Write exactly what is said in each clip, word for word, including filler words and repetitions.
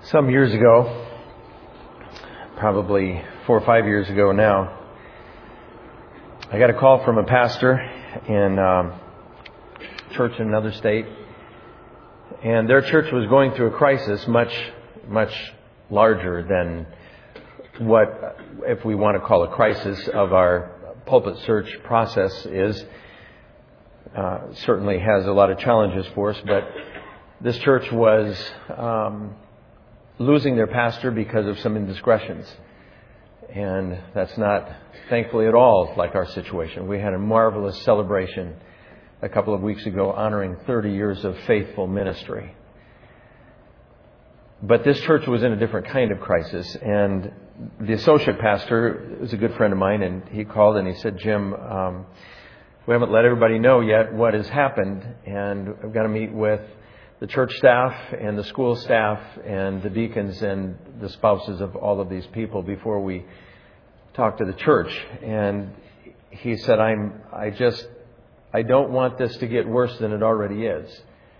Some years ago, probably four or five years ago now, I got a call from a pastor in um, church in another state, and their church was going through a crisis much, much larger than what, if we want to call a crisis, of our pulpit search process is. Uh, certainly has a lot of challenges for us, but this church was um, losing their pastor because of some indiscretions. And that's not, thankfully, at all like our situation. We had a marvelous celebration a couple of weeks ago honoring thirty years of faithful ministry. But this church was in a different kind of crisis. And the associate pastor is a good friend of mine, and he called and he said, Jim, um, we haven't let everybody know yet what has happened, and I've got to meet with the church staff and the school staff and the deacons and the spouses of all of these people before we talk to the church. And he said, I'm, I just, I don't want this to get worse than it already is.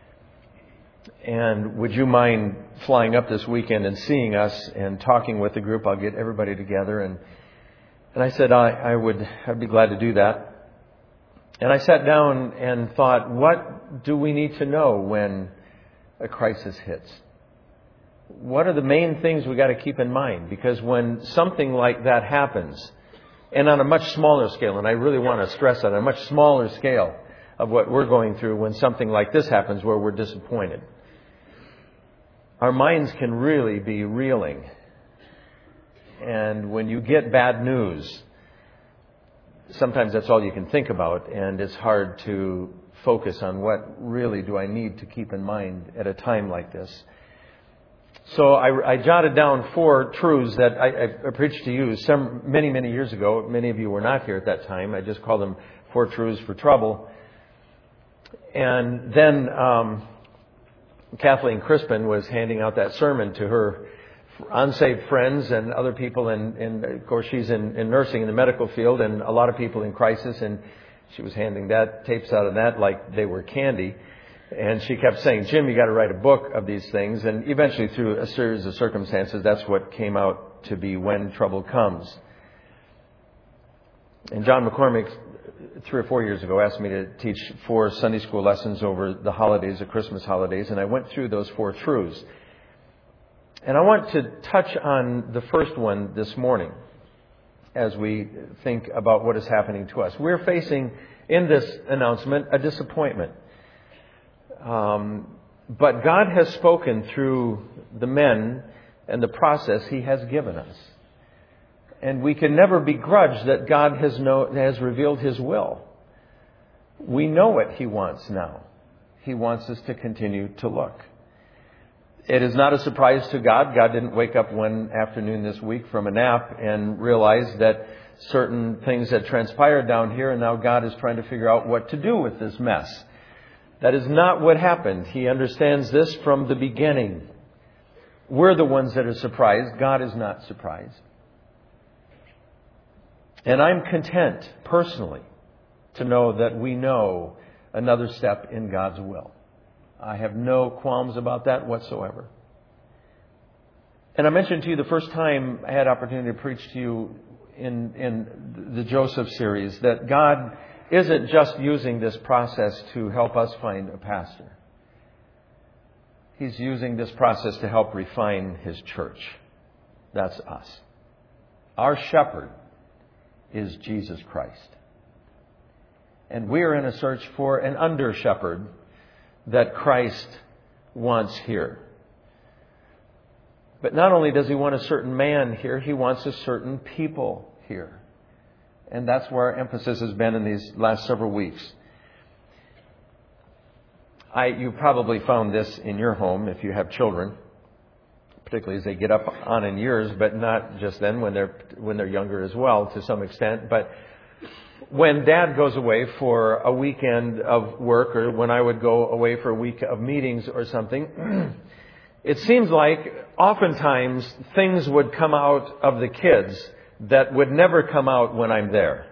And would you mind flying up this weekend and seeing us and talking with the group? I'll get everybody together. And, and I said, I, I would, I'd be glad to do that. And I sat down and thought, what do we need to know when a crisis hits? What are the main things we got to keep in mind? Because when something like that happens, and on a much smaller scale, and I really want to stress that, on a much smaller scale of what we're going through when something like this happens where we're disappointed, our minds can really be reeling. And when you get bad news, sometimes that's all you can think about, and it's hard to focus on what really do I need to keep in mind at a time like this. So I, I jotted down four truths that I, I preached to you some many, many years ago. Many of you were not here at that time. I just called them four truths for trouble. And then um, Kathleen Crispin was handing out that sermon to her unsaved friends and other people, and, and of course she's in, in nursing in the medical field, and a lot of people in crisis, and she was handing that tapes out of that like they were candy. And she kept saying, Jim, you got to write a book of these things. And eventually, through a series of circumstances, that's what came out to be When Trouble Comes. And John McCormick, three or four years ago, asked me to teach four Sunday school lessons over the holidays, the Christmas holidays, and I went through those four truths. And I want to touch on the first one this morning as we think about what is happening to us. We're facing, in this announcement, a disappointment. Um, but God has spoken through the men and the process He has given us. And we can never begrudge that God has, know, has revealed His will. We know what He wants now. He wants us to continue to look. It is not a surprise to God. God didn't wake up one afternoon this week from a nap and realize that certain things had transpired down here, and now God is trying to figure out what to do with this mess. That is not what happened. He understands this from the beginning. We're the ones that are surprised. God is not surprised. And I'm content, personally, to know that we know another step in God's will. I have no qualms about that whatsoever. And I mentioned to you the first time I had opportunity to preach to you in, in the Joseph series that God isn't just using this process to help us find a pastor. He's using this process to help refine His church. That's us. Our shepherd is Jesus Christ. And we are in a search for an under-shepherd that Christ wants here. But not only does He want a certain man here, He wants a certain people here. And that's where our emphasis has been in these last several weeks. I, you probably found this in your home if you have children, particularly as they get up on in years, but not just then, when they're when they're younger as well to some extent. But when Dad goes away for a weekend of work, or when I would go away for a week of meetings or something, it seems like oftentimes things would come out of the kids that would never come out when I'm there.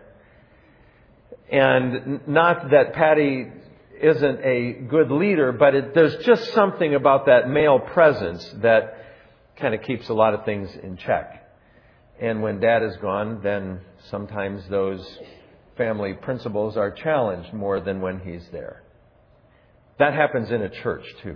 And not that Patty isn't a good leader, but it, there's just something about that male presence that kind of keeps a lot of things in check. And when Dad is gone, then sometimes those family principles are challenged more than when he's there. That happens in a church too.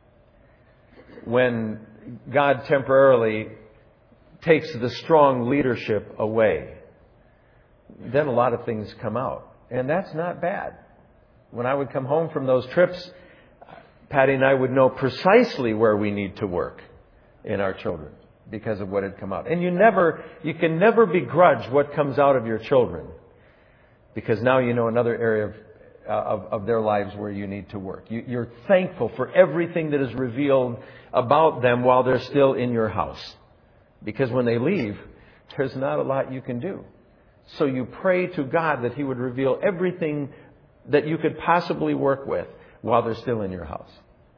When God temporarily takes the strong leadership away, then a lot of things come out. And that's not bad. When I would come home from those trips, Patty and I would know precisely where we need to work in our children because of what had come out. And you never, you can never begrudge what comes out of your children, because now you know another area of, uh, of, of their lives where you need to work. You, you're thankful for everything that is revealed about them while they're still in your house, because when they leave, there's not a lot you can do. So you pray to God that He would reveal everything that you could possibly work with while they're still in your house.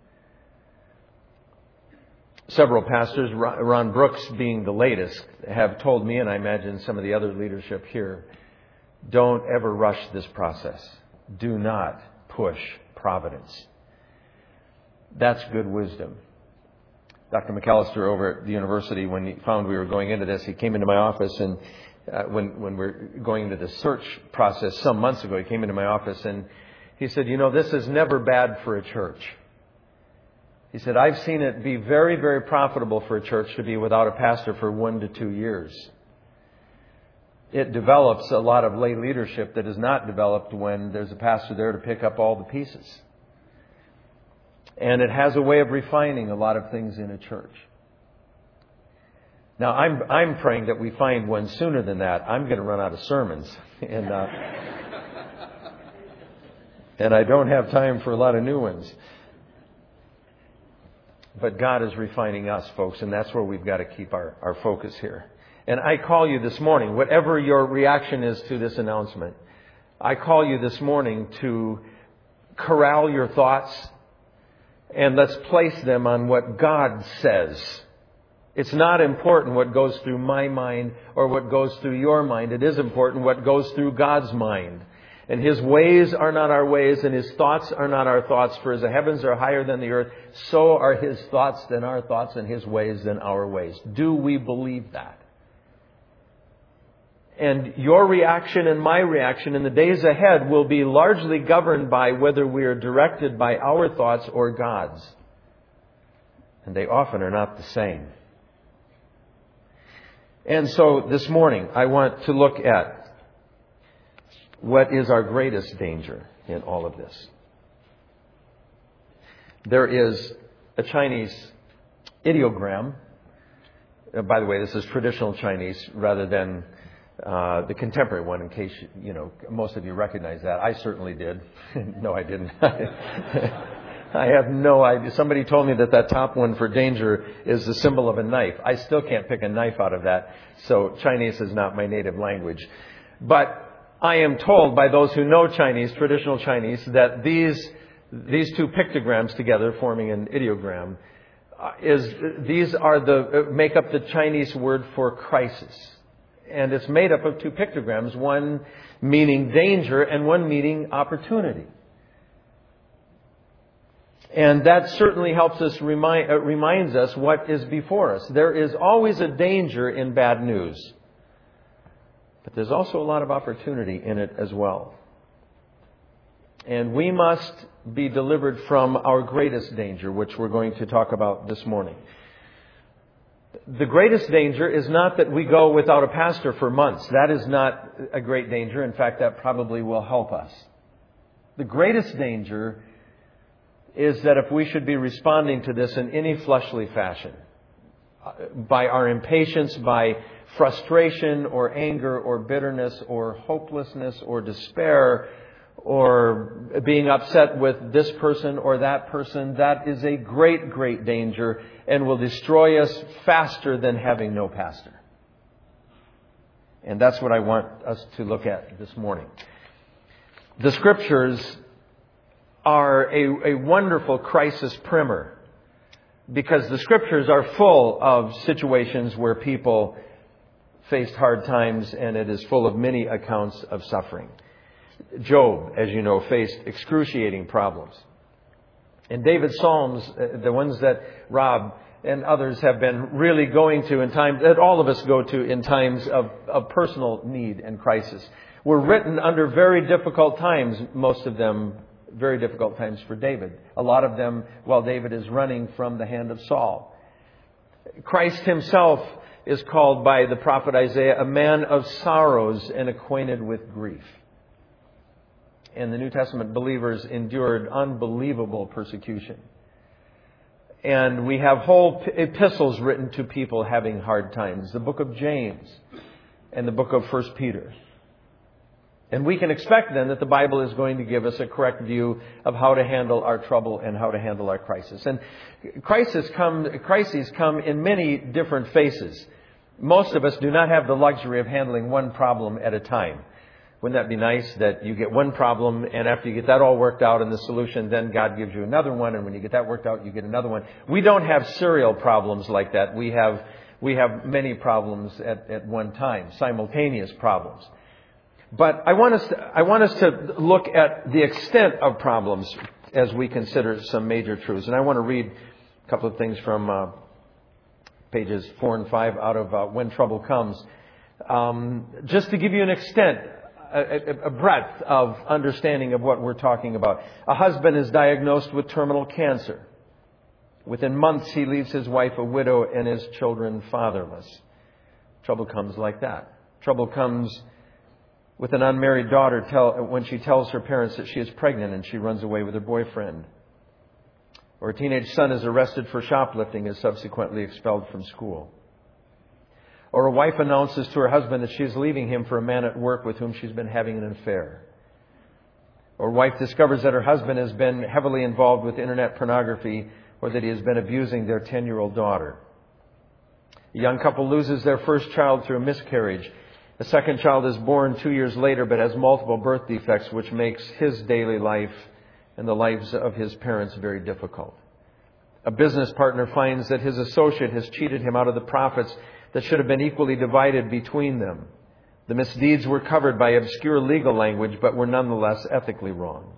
Several pastors, Ron Brooks being the latest, have told me, and I imagine some of the other leadership here, don't ever rush this process. Do not push providence. That's good wisdom. Doctor McAllister over at the university, when he found we were going into this, he came into my office, and uh, when, when we we're going into the search process some months ago, he came into my office and he said, you know, this is never bad for a church. He said, I've seen it be very, very profitable for a church to be without a pastor for one to two years. It develops a lot of lay leadership that is not developed when there's a pastor there to pick up all the pieces. And it has a way of refining a lot of things in a church. Now, I'm I'm praying that we find one sooner than that. I'm going to run out of sermons. And, uh, and I don't have time for a lot of new ones. But God is refining us, folks, and that's where we've got to keep our, our focus here. And I call you this morning, whatever your reaction is to this announcement, I call you this morning to corral your thoughts and let's place them on what God says. It's not important what goes through my mind or what goes through your mind. It is important what goes through God's mind. And His ways are not our ways, and His thoughts are not our thoughts. For as the heavens are higher than the earth, so are His thoughts than our thoughts, and His ways than our ways. Do we believe that? And your reaction and my reaction in the days ahead will be largely governed by whether we are directed by our thoughts or God's. And they often are not the same. And so this morning, I want to look at what is our greatest danger in all of this. There is a Chinese ideogram. Uh, by the way, this is traditional Chinese rather than uh, the contemporary one, in case, you know, most of you recognize that. I certainly did. No, I didn't. I have no idea. Somebody told me that that top one for danger is the symbol of a knife. I still can't pick a knife out of that. So Chinese is not my native language. But I am told by those who know Chinese, traditional Chinese, that these these two pictograms together, forming an ideogram, uh, is these are the uh, make up the Chinese word for crisis, and it's made up of two pictograms, one meaning danger and one meaning opportunity. And that certainly helps us remind uh, reminds us what is before us. There is always a danger in bad news. But there's also a lot of opportunity in it as well. And we must be delivered from our greatest danger, which we're going to talk about this morning. The greatest danger is not that we go without a pastor for months. That is not a great danger. In fact, that probably will help us. The greatest danger is that if we should be responding to this in any fleshly fashion, by our impatience, by frustration or anger or bitterness or hopelessness or despair or being upset with this person or that person, that is a great, great danger and will destroy us faster than having no pastor. And that's what I want us to look at this morning. The Scriptures are a, a wonderful crisis primer, because the Scriptures are full of situations where people faced hard times, and it is full of many accounts of suffering. Job, as you know, faced excruciating problems. And David's Psalms, the ones that Rob and others have been really going to in times that all of us go to in times of, of personal need and crisis, were written under very difficult times, most of them very difficult times for David. A lot of them while David is running from the hand of Saul. Christ himself is called by the prophet Isaiah a man of sorrows and acquainted with grief. And the New Testament believers endured unbelievable persecution. And we have whole epistles written to people having hard times. The book of James and the book of First Peter. And we can expect then that the Bible is going to give us a correct view of how to handle our trouble and how to handle our crisis. And crises come, crises come in many different phases. Most of us do not have the luxury of handling one problem at a time. Wouldn't that be nice that you get one problem, and after you get that all worked out and the solution, then God gives you another one, and when you get that worked out, you get another one. We don't have serial problems like that. We have we have many problems at, at one time, simultaneous problems. But I want us to, I want us to look at the extent of problems as we consider some major truths. And I want to read a couple of things from uh, pages four and five out of uh, When Trouble Comes, um, just to give you an extent. A, a breadth of understanding of what we're talking about. A husband is diagnosed with terminal cancer. Within months, he leaves his wife a widow and his children fatherless. Trouble comes like that. Trouble comes with an unmarried daughter tell, when she tells her parents that she is pregnant and she runs away with her boyfriend. Or a teenage son is arrested for shoplifting and is subsequently expelled from school. Or a wife announces to her husband that she is leaving him for a man at work with whom she's been having an affair. Or a wife discovers that her husband has been heavily involved with internet pornography or that he has been abusing their ten-year-old daughter. A young couple loses their first child through a miscarriage. A second child is born two years later but has multiple birth defects, which makes his daily life and the lives of his parents very difficult. A business partner finds that his associate has cheated him out of the profits that should have been equally divided between them. The misdeeds were covered by obscure legal language, but were nonetheless ethically wrong.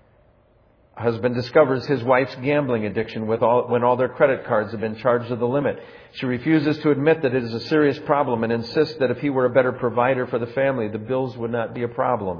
A husband discovers his wife's gambling addiction with all, when all their credit cards have been charged to the limit. She refuses to admit that it is a serious problem and insists that if he were a better provider for the family, the bills would not be a problem.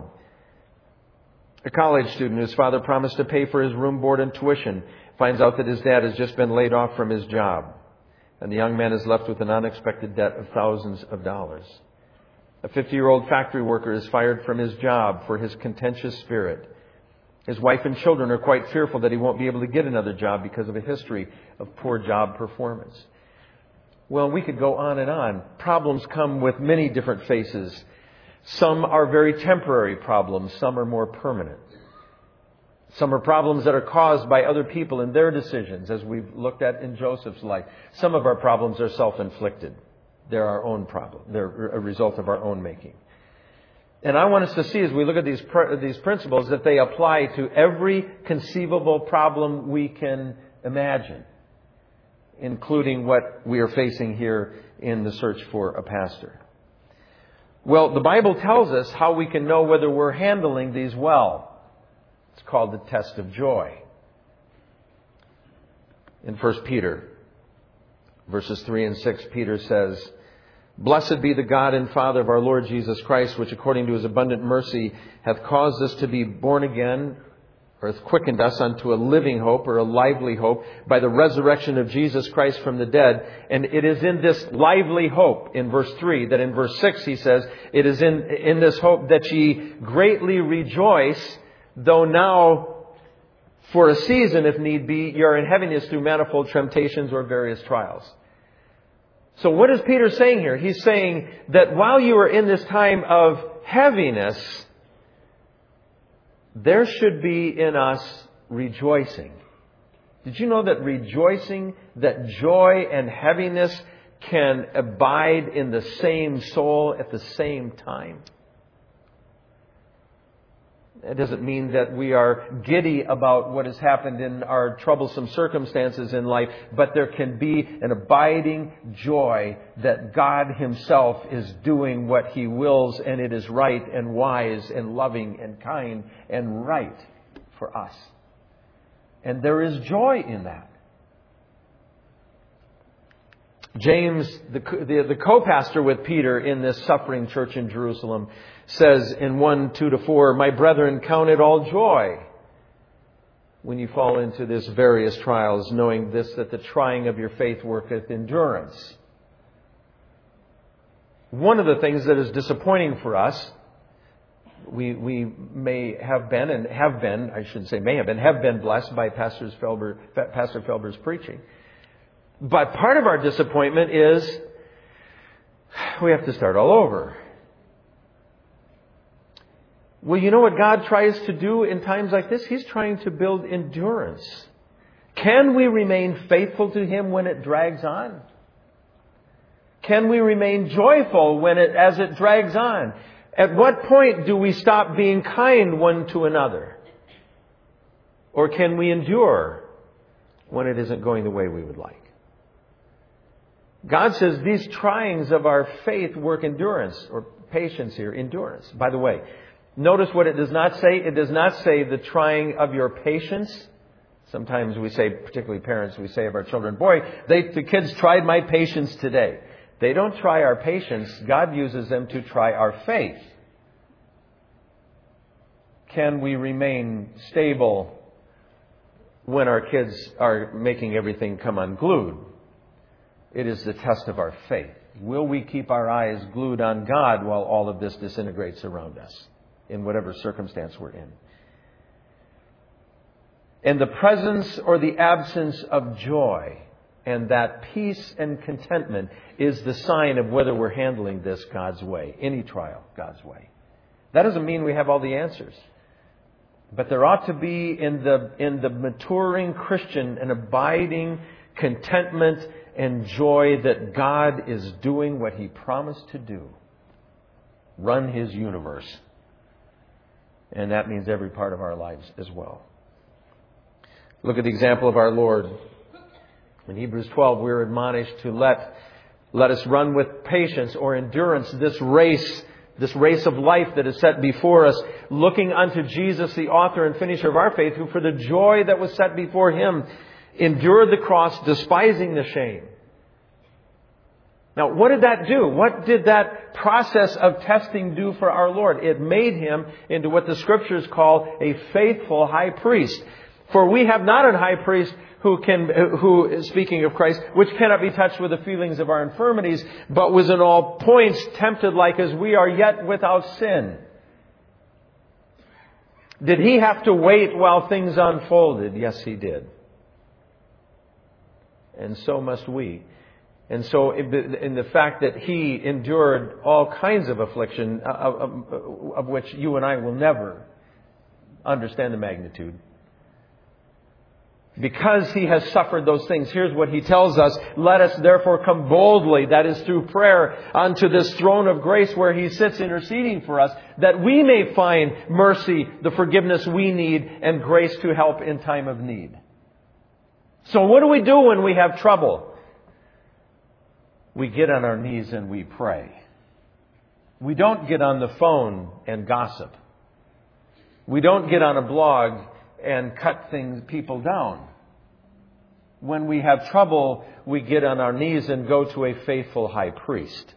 A college student whose father promised to pay for his room, board, and tuition finds out that his dad has just been laid off from his job. And the young man is left with an unexpected debt of thousands of dollars. A fifty-year-old factory worker is fired from his job for his contentious spirit. His wife and children are quite fearful that he won't be able to get another job because of a history of poor job performance. Well, we could go on and on. Problems come with many different faces. Some are very temporary problems. Some are more permanent. Some are problems that are caused by other people and their decisions, as we've looked at in Joseph's life. Some of our problems are self-inflicted. They're our own problem. They're a result of our own making. And I want us to see, as we look at these these principles, that they apply to every conceivable problem we can imagine, including what we are facing here in the search for a pastor. Well, the Bible tells us how we can know whether we're handling these well. It's called the test of joy. In First Peter, verses three and six, Peter says, "Blessed be the God and Father of our Lord Jesus Christ, which according to His abundant mercy hath caused us to be born again, or hath quickened us unto a living hope," or a lively hope, "by the resurrection of Jesus Christ from the dead." And it is in this lively hope, in verse three, that in verse six he says, "It is in, in this hope that ye greatly rejoice, though now for a season, if need be, you are in heaviness through manifold temptations or various trials." So what is Peter saying here? He's saying that while you are in this time of heaviness, there should be in us rejoicing. Did you know that rejoicing, that joy and heaviness can abide in the same soul at the same time? It doesn't mean that we are giddy about what has happened in our troublesome circumstances in life, but there can be an abiding joy that God Himself is doing what He wills, and it is right and wise and loving and kind and right for us. And there is joy in that. James, the, the, the co-pastor with Peter in this suffering church in Jerusalem, says in one, two to four, "My brethren, count it all joy when you fall into this various trials, knowing this, that the trying of your faith worketh endurance." One of the things that is disappointing for us, we we may have been and have been, I shouldn't say may have been, have been blessed by Pastor Felber, Pastor Felber's preaching. But part of our disappointment is we have to start all over. Well, you know what God tries to do in times like this? He's trying to build endurance. Can we remain faithful to Him when it drags on? Can we remain joyful when it, as it drags on? At what point do we stop being kind one to another? Or can we endure when it isn't going the way we would like? God says these tryings of our faith work endurance, or patience here, endurance. By the way, notice what it does not say. It does not say the trying of your patience. Sometimes we say, particularly parents, we say of our children, boy, they, the kids tried my patience today. They don't try our patience. God uses them to try our faith. Can we remain stable when our kids are making everything come unglued? It is the test of our faith. Will we keep our eyes glued on God while all of this disintegrates around us, in whatever circumstance we're in? And the presence or the absence of joy and that peace and contentment is the sign of whether we're handling this God's way, any trial God's way. That doesn't mean we have all the answers. But there ought to be in the in the maturing Christian an abiding contentment and joy that God is doing what He promised to do. Run His universe. And that means every part of our lives as well. Look at the example of our Lord. In Hebrews twelve, we're admonished to let, let us run with patience or endurance this race, this race of life that is set before us, looking unto Jesus, the author and finisher of our faith, who for the joy that was set before Him endured the cross, despising the shame. Now, what did that do? What did that process of testing do for our Lord? It made Him into what the Scriptures call a faithful high priest. For we have not an high priest who can, who, speaking of Christ, which cannot be touched with the feelings of our infirmities, but was in all points tempted like as we are, yet without sin. Did He have to wait while things unfolded? Yes, He did. And so must we. And so in the fact that He endured all kinds of affliction, of, of, of which you and I will never understand the magnitude. Because He has suffered those things, here's what He tells us. Let us therefore come boldly, that is through prayer, unto this throne of grace where He sits interceding for us, that we may find mercy, the forgiveness we need, and grace to help in time of need. So what do we do when we have trouble? We get on our knees and we pray. We don't get on the phone and gossip. We don't get on a blog and cut things, people down. When we have trouble, we get on our knees and go to a faithful high priest.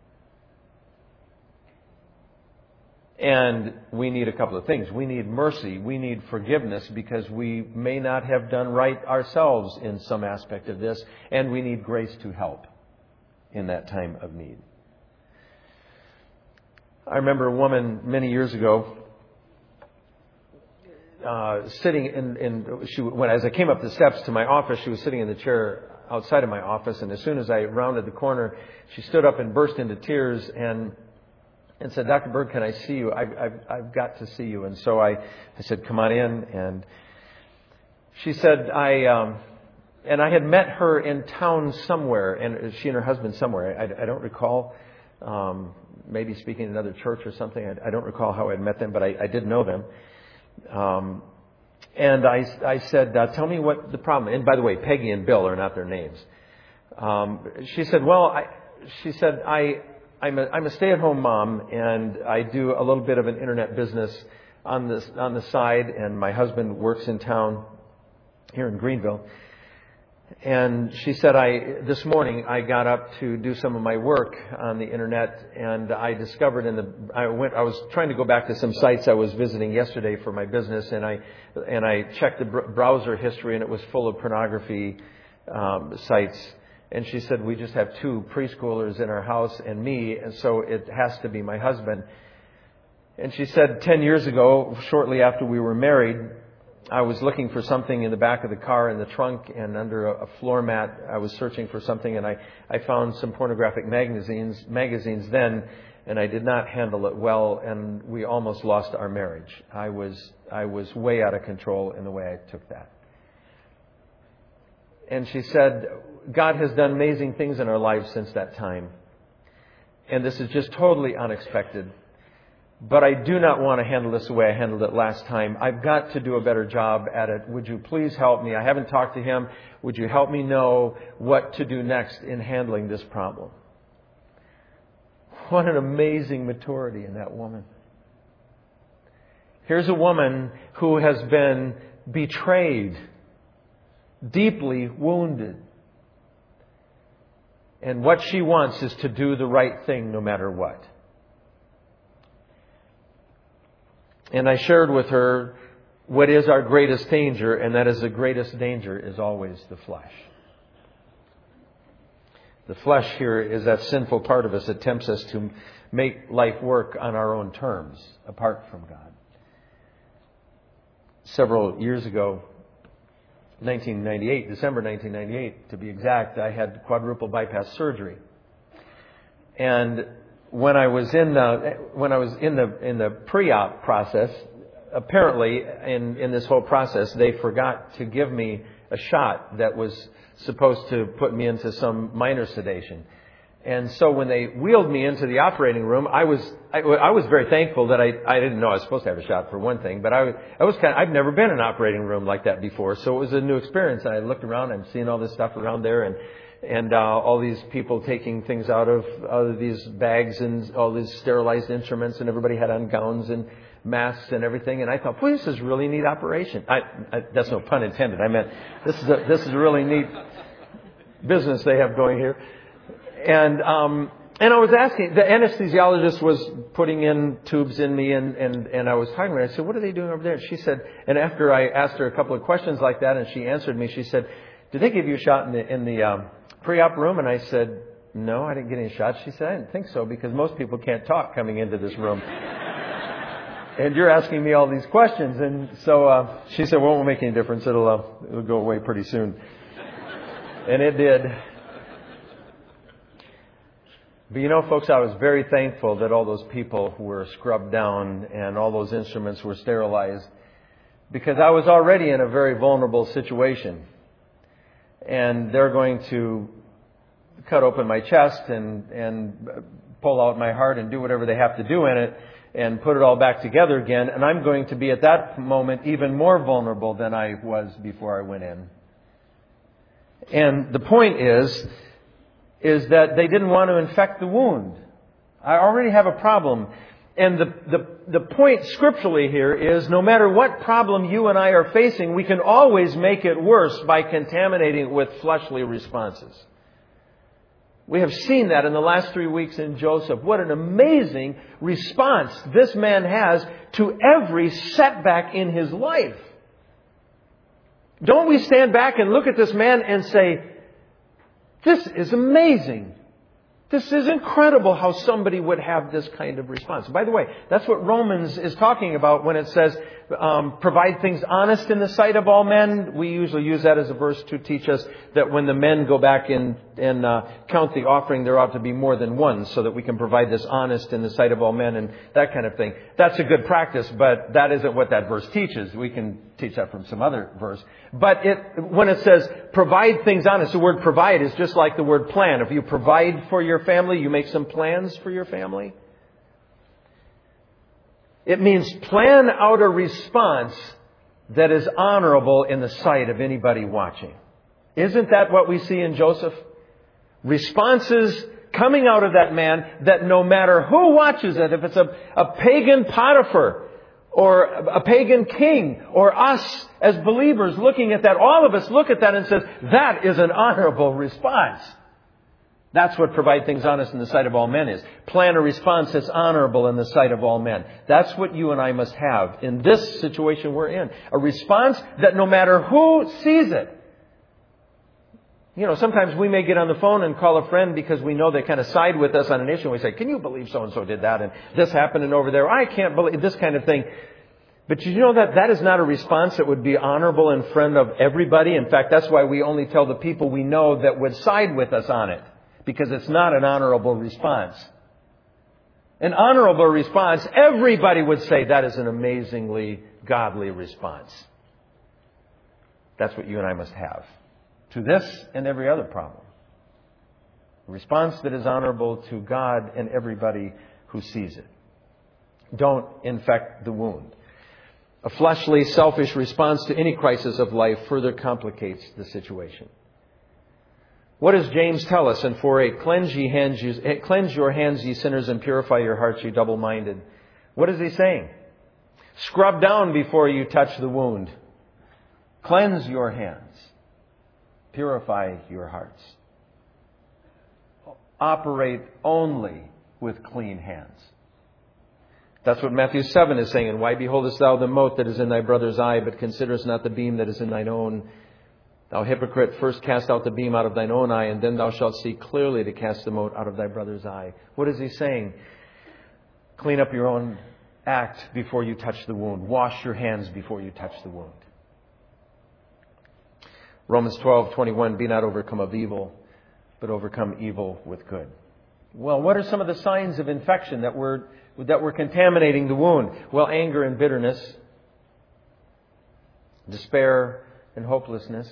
And we need a couple of things. We need mercy. We need forgiveness because we may not have done right ourselves in some aspect of this. And we need grace to help in that time of need. I remember a woman many years ago uh, sitting in, in she, when as I came up the steps to my office, she was sitting in the chair outside of my office, and as soon as I rounded the corner, she stood up and burst into tears and and said, "Doctor Berg, can I see you? I've, I've, I've got to see you." And so I, I said, "Come on in." And she said, I, um, and I had met her in town somewhere, and she and her husband somewhere. I, I don't recall, um, maybe speaking in another church or something. I, I don't recall how I'd met them, but I, I did know them. Um, and I, I said, uh, "Tell me what the problem." And by the way, Peggy and Bill are not their names. Um, she said, "Well, I," she said, I. I'm a, I'm a stay-at-home mom, and I do a little bit of an internet business on the, on the side, and my husband works in town here in Greenville. And she said, I, this morning I got up to do some of my work on the internet, and I discovered in the, I went, I was trying to go back to some sites I was visiting yesterday for my business, and I, and I checked the browser history, and it was full of pornography, um, sites. And she said, we just have two preschoolers in our house and me, and so it has to be my husband. And she said, ten years ago, shortly after we were married, I was looking for something in the back of the car in the trunk, and under a, a floor mat I was searching for something, and I, I found some pornographic magazines magazines then, and I did not handle it well, and we almost lost our marriage. I was I was way out of control in the way I took that. And she said, God has done amazing things in our lives since that time, and this is just totally unexpected. But I do not want to handle this the way I handled it last time. I've got to do a better job at it. Would you please help me? I haven't talked to him. Would you help me know what to do next in handling this problem? What an amazing maturity in that woman. Here's a woman who has been betrayed, deeply wounded. And what she wants is to do the right thing no matter what. And I shared with her what is our greatest danger, and that is the greatest danger is always the flesh. The flesh here is that sinful part of us that tempts us to make life work on our own terms, apart from God. Several years ago, nineteen ninety-eight, December nineteen ninety-eight to be exact, I had quadruple bypass surgery. And When I was in the when I was in the in the pre-op process, apparently in in this whole process they forgot to give me a shot that was supposed to put me into some minor sedation. And so when they wheeled me into the operating room, I was I, I was very thankful that I I didn't know I was supposed to have a shot for one thing, but I I was kind of, I've never been in an operating room like that before, so it was a new experience. And I looked around, I'm seeing all this stuff around there, and. And uh, all these people taking things out of, out of these bags and all these sterilized instruments, and everybody had on gowns and masks and everything. And I thought, boy, this is a really neat operation. I, I, that's no pun intended. I meant this is a, this is a really neat business they have going here. And um, and I was asking, the anesthesiologist was putting in tubes in me, and, and, and I was talking to her. I said, what are they doing over there? And she said, and after I asked her a couple of questions like that, and she answered me, she said, did they give you a shot in the in the um, pre-op room? And I said, no, I didn't get any shots. She said, I didn't think so, because most people can't talk coming into this room. And you're asking me all these questions. And so uh, she said, well, it won't make any difference. It'll, uh, it'll go away pretty soon. And it did. But you know, folks, I was very thankful that all those people were scrubbed down and all those instruments were sterilized, because I was already in a very vulnerable situation. And they're going to cut open my chest and, and pull out my heart and do whatever they have to do in it and put it all back together again. And I'm going to be at that moment even more vulnerable than I was before I went in. And the point is, is that they didn't want to infect the wound. I already have a problem. And the, the, the point scripturally here is, no matter what problem you and I are facing, we can always make it worse by contaminating it with fleshly responses. We have seen that in the last three weeks in Joseph. What an amazing response this man has to every setback in his life. Don't we stand back and look at this man and say, this is amazing. This is incredible how somebody would have this kind of response. By the way, that's what Romans is talking about when it says, um, provide things honest in the sight of all men. We usually use that as a verse to teach us that when the men go back and, and uh, count the offering, there ought to be more than one, so that we can provide this honest in the sight of all men and that kind of thing. That's a good practice, but that isn't what that verse teaches. We can teach that from some other verse. But it, when it says provide things honest, the word provide is just like the word plan. If you provide for your family, you make some plans for your family. It means plan out a response that is honorable in the sight of anybody watching. Isn't that what we see in Joseph? Responses coming out of that man that no matter who watches it, if it's a, a pagan Potiphar, or a pagan king, or us as believers looking at that. All of us look at that and says, that is an honorable response. That's what provide things honest in the sight of all men is. Plan a response that's honorable in the sight of all men. That's what you and I must have in this situation we're in. A response that no matter who sees it. You know, sometimes we may get on the phone and call a friend because we know they kind of side with us on an issue. And we say, can you believe so-and-so did that? And this happened and over there. I can't believe this kind of thing. But you know that that is not a response that would be honorable in front of everybody. In fact, that's why we only tell the people we know that would side with us on it. Because it's not an honorable response. An honorable response, everybody would say that is an amazingly godly response. That's what you and I must have to this and every other problem. A response that is honorable to God and everybody who sees it. Don't infect the wound. A fleshly, selfish response to any crisis of life further complicates the situation. What does James tell us in four eight? Cleanse, ye hands, ye, cleanse your hands, ye sinners, and purify your hearts, ye double-minded. What is he saying? Scrub down before you touch the wound. Cleanse your hands. Purify your hearts. Operate only with clean hands. That's what Matthew seven is saying. And why beholdest thou the mote that is in thy brother's eye, but considerest not the beam that is in thine own? Thou hypocrite, first cast out the beam out of thine own eye, and then thou shalt see clearly to cast the mote out of thy brother's eye. What is he saying? Clean up your own act before you touch the wound. Wash your hands before you touch the wound. Romans twelve twenty-one, be not overcome of evil, but overcome evil with good. Well, what are some of the signs of infection that we're, that we're contaminating the wound? Well, anger and bitterness, despair and hopelessness,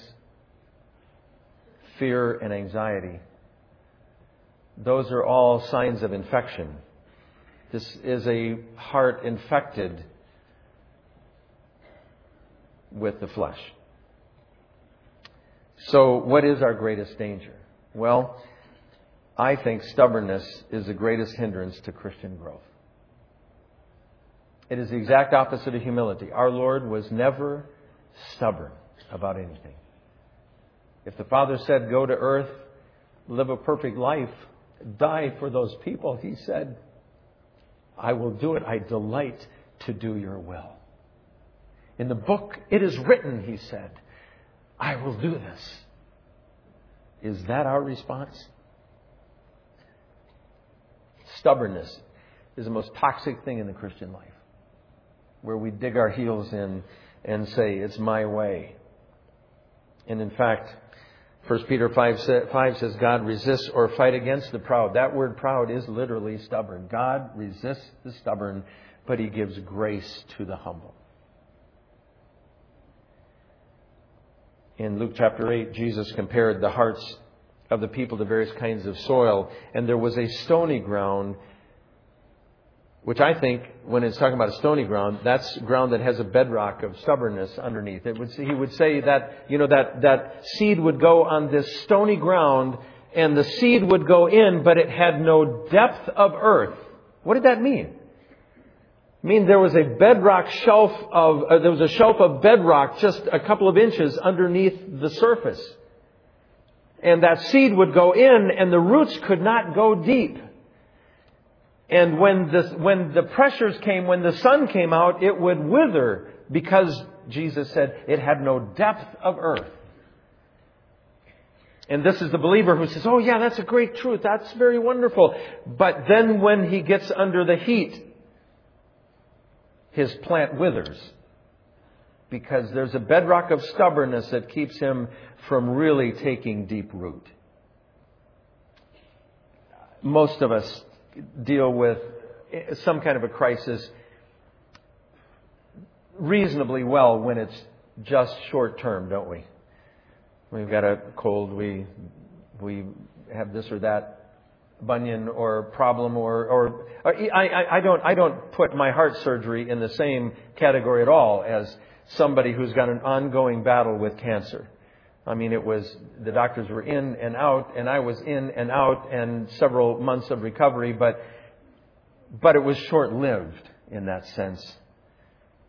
fear and anxiety. Those are all signs of infection. This is a heart infected with the flesh. So what is our greatest danger? Well, I think stubbornness is the greatest hindrance to Christian growth. It is the exact opposite of humility. Our Lord was never stubborn about anything. If the Father said, go to earth, live a perfect life, die for those people, He said, I will do it. I delight to do your will. In the book, it is written, He said, I will do this. Is that our response? Stubbornness is the most toxic thing in the Christian life, where we dig our heels in and say, it's my way. And in fact, First Peter five says, God resists or fight against the proud. That word proud is literally stubborn. God resists the stubborn, but He gives grace to the humble. In Luke chapter eight, Jesus compared the hearts of the people to various kinds of soil. And there was a stony ground, which I think, when it's talking about a stony ground, that's ground that has a bedrock of stubbornness underneath. It would, he would say that, you know, that, that seed would go on this stony ground, and the seed would go in, but it had no depth of earth. What did that mean? I mean, there was a bedrock shelf of, uh, there was a shelf of bedrock just a couple of inches underneath the surface. And that seed would go in, and the roots could not go deep. And when the, when the pressures came, when the sun came out, it would wither because Jesus said it had no depth of earth. And this is the believer who says, oh yeah, that's a great truth. That's very wonderful. But then when he gets under the heat, his plant withers because there's a bedrock of stubbornness that keeps him from really taking deep root. Most of us deal with some kind of a crisis reasonably well when it's just short term, don't we? We've got a cold, we we have this or that bunion or problem or or, or I, I, I don't I don't put my heart surgery in the same category at all as somebody who's got an ongoing battle with cancer. I mean, it was, the doctors were in and out, and I was in and out, and several months of recovery, but but it was short-lived in that sense.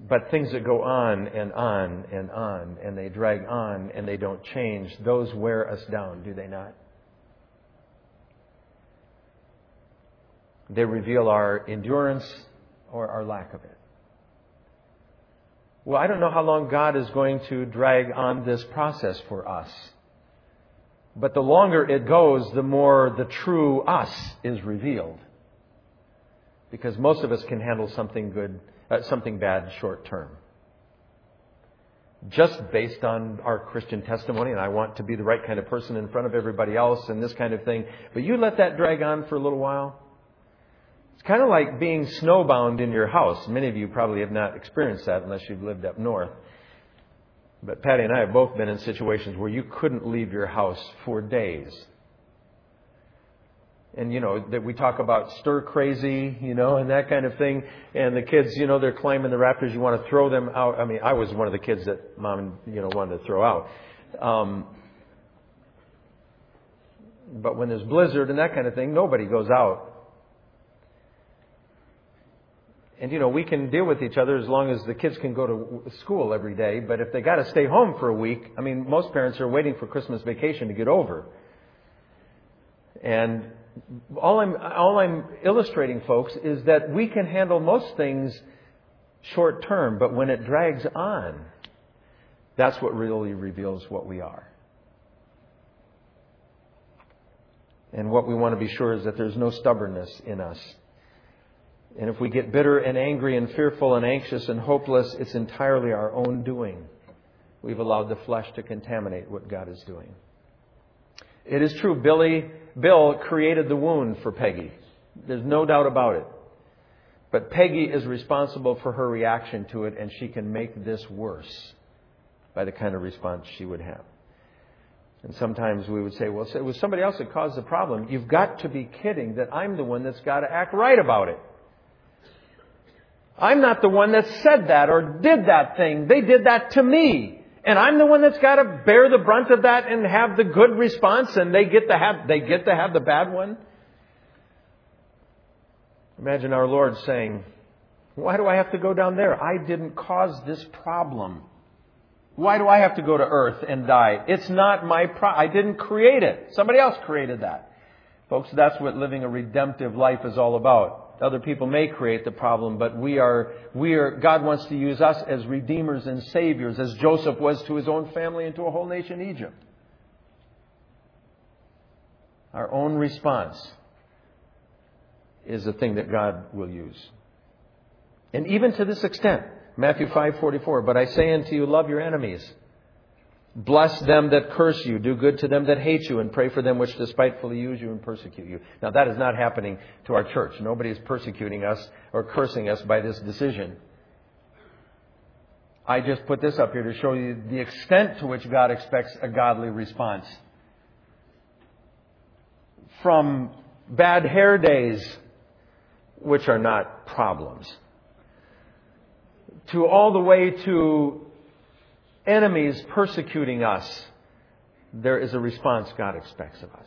But things that go on and on and on, and they drag on and they don't change, those wear us down, do they not? They reveal our endurance or our lack of it. Well, I don't know how long God is going to drag on this process for us. But the longer it goes, the more the true us is revealed. Because most of us can handle something good, uh, something bad short term. Just based on our Christian testimony, and I want to be the right kind of person in front of everybody else and this kind of thing. But you let that drag on for a little while. It's kind of like being snowbound in your house. Many of you probably have not experienced that unless you've lived up north. But Patty and I have both been in situations where you couldn't leave your house for days. And, you know, that we talk about stir crazy, you know, and that kind of thing. And the kids, you know, they're climbing the rafters. You want to throw them out. I mean, I was one of the kids that Mom, you know, wanted to throw out. Um, but when there's blizzard and that kind of thing, nobody goes out. And, you know, we can deal with each other as long as the kids can go to school every day. But if they got to stay home for a week, I mean, most parents are waiting for Christmas vacation to get over. And all I'm, all I'm illustrating, folks, is that we can handle most things short term. But when it drags on, that's what really reveals what we are. And what we want to be sure is that there's no stubbornness in us. And if we get bitter and angry and fearful and anxious and hopeless, it's entirely our own doing. We've allowed the flesh to contaminate what God is doing. It is true, Billy, Bill created the wound for Peggy. There's no doubt about it. But Peggy is responsible for her reaction to it, and she can make this worse by the kind of response she would have. And sometimes we would say, well, it was somebody else that caused the problem. You've got to be kidding that I'm the one that's got to act right about it. I'm not the one that said that or did that thing. They did that to me. And I'm the one that's got to bear the brunt of that and have the good response, and they get to have, they get to have the bad one. Imagine our Lord saying, why do I have to go down there? I didn't cause this problem. Why do I have to go to earth and die? It's not my problem. I didn't create it. Somebody else created that. Folks, that's what living a redemptive life is all about. Other people may create the problem, but we are, we are, God wants to use us as redeemers and saviors, as Joseph was to his own family and to a whole nation, Egypt. Our own response is the thing that God will use. And even to this extent, Matthew five forty-four, but I say unto you, love your enemies. Bless them that curse you. Do good to them that hate you. And pray for them which despitefully use you and persecute you. Now, that is not happening to our church. Nobody is persecuting us or cursing us by this decision. I just put this up here to show you the extent to which God expects a godly response. From bad hair days, which are not problems, to all the way to enemies persecuting us, there is a response God expects of us.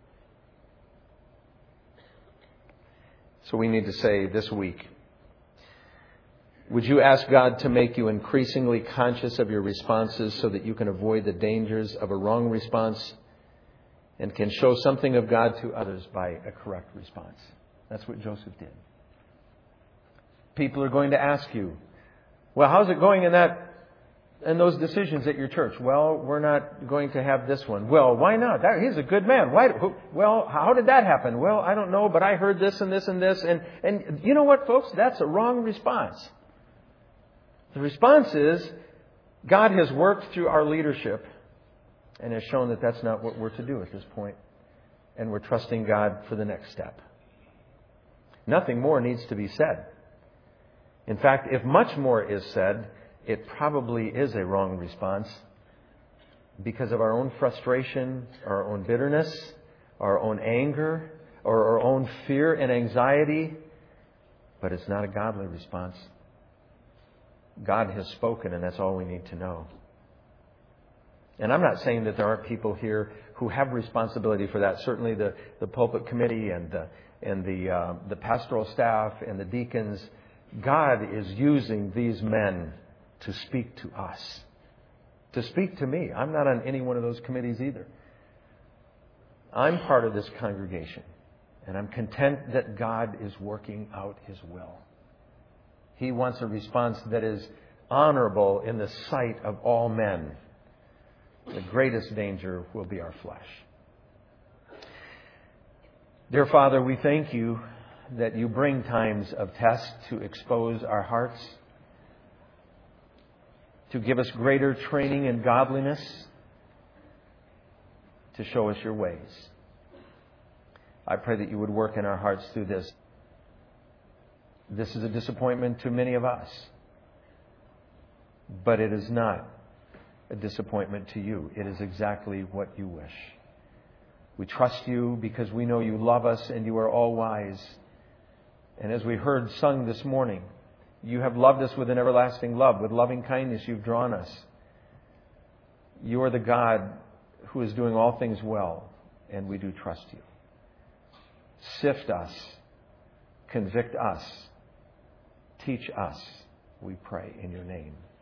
So we need to say this week, would you ask God to make you increasingly conscious of your responses so that you can avoid the dangers of a wrong response and can show something of God to others by a correct response? That's what Joseph did. People are going to ask you, well, how's it going in that And those decisions at your church? Well, we're not going to have this one. Well, why not? That, he's a good man. Why? Who, well, how did that happen? Well, I don't know, but I heard this and this and this. And, and you know what, folks? That's a wrong response. The response is, God has worked through our leadership and has shown that that's not what we're to do at this point. And we're trusting God for the next step. Nothing more needs to be said. In fact, if much more is said, it probably is a wrong response because of our own frustration, our own bitterness, our own anger, or our own fear and anxiety. But it's not a godly response. God has spoken, and that's all we need to know. And I'm not saying that there aren't people here who have responsibility for that. Certainly the, the pulpit committee and the, and the, uh, the pastoral staff and the deacons, God is using these men to speak to us, to speak to me. I'm not on any one of those committees either. I'm part of this congregation, and I'm content that God is working out His will. He wants a response that is honorable in the sight of all men. The greatest danger will be our flesh. Dear Father, we thank You that You bring times of test to expose our hearts, to give us greater training in godliness, to show us Your ways. I pray that You would work in our hearts through this. This is a disappointment to many of us, but it is not a disappointment to You. It is exactly what You wish. We trust You because we know You love us and You are all wise. And as we heard sung this morning, You have loved us with an everlasting love. With loving kindness You've drawn us. You are the God who is doing all things well, and we do trust You. Sift us, convict us, teach us, we pray in Your name.